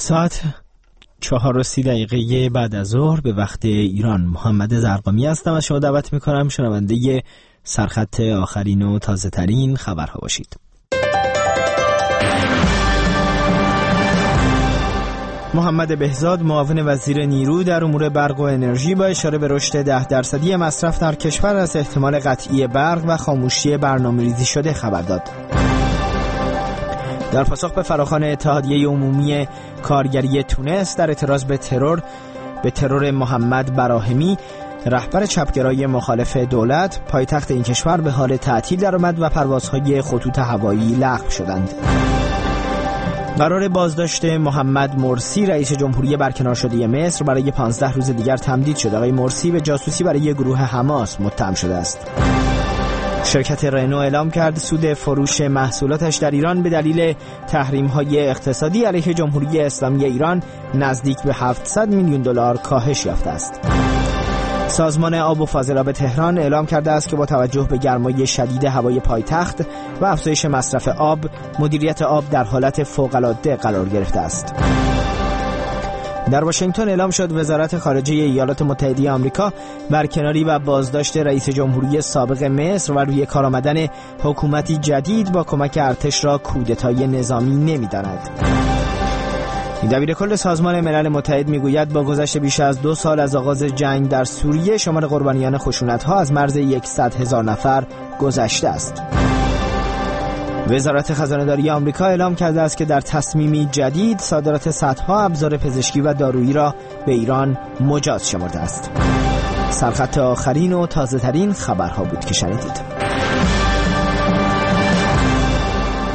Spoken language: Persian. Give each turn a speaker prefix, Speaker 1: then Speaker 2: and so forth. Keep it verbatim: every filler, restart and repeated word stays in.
Speaker 1: ساعت چهار و سی دقیقه بعد از ظهر به وقت ایران. محمد زرقامی هستم. از شما دعوت میکنم شنونده سرخط آخرین و تازه ترین خبرها باشید. محمد بهزاد معاون وزیر نیرو در امور برق و انرژی با اشاره به رشد ده درصدی مصرف در کشور از احتمال قطعی برق و خاموشی برنامه‌ریزی شده خبر داد. در پاسخ به فراخوان اتحادیه عمومی کارگری تونس در اعتراض به ترور به ترور محمد براهیمی، رهبر چپگرای مخالف دولت، پایتخت این کشور به حال تعطیل درآمد و پروازهای خطوط هوایی لغو شدند. قرار بازداشت محمد مرسی رئیس جمهوری برکنار شده مصر برای پانزده روز دیگر تمدید شد. آقای مرسی به جاسوسی برای گروه حماس متهم شده است. شرکت رنو اعلام کرد سود فروش محصولاتش در ایران به دلیل تحریم‌های اقتصادی علیه جمهوری اسلامی ایران نزدیک به هفتصد میلیون دلار کاهش یافته است. سازمان آب و فاضلاب تهران اعلام کرده است که با توجه به گرمای شدید هوای پایتخت و افزایش مصرف آب، مدیریت آب در حالت فوق‌العاده قرار گرفته است. در واشنگتن اعلام شد وزارت خارجه ایالات متحده آمریکا برکناری و بازداشت رئیس جمهوری سابق مصر و روی کار آمدن حکومتی جدید با کمک ارتش را کودتای نظامی نمی‌داند. دبیر کل سازمان ملل متحد میگوید با گذشت بیش از دو سال از آغاز جنگ در سوریه شمار قربانیان خشونت‌ها از مرز صد هزار نفر گذشته است. وزارت خزانه‌داری آمریکا اعلام کرده است که در تصمیمی جدید صادرات صدها ابزار پزشکی و دارویی را به ایران مجاز شمرده است. سرخط آخرین و تازه ترین خبرها بود که شنیدید.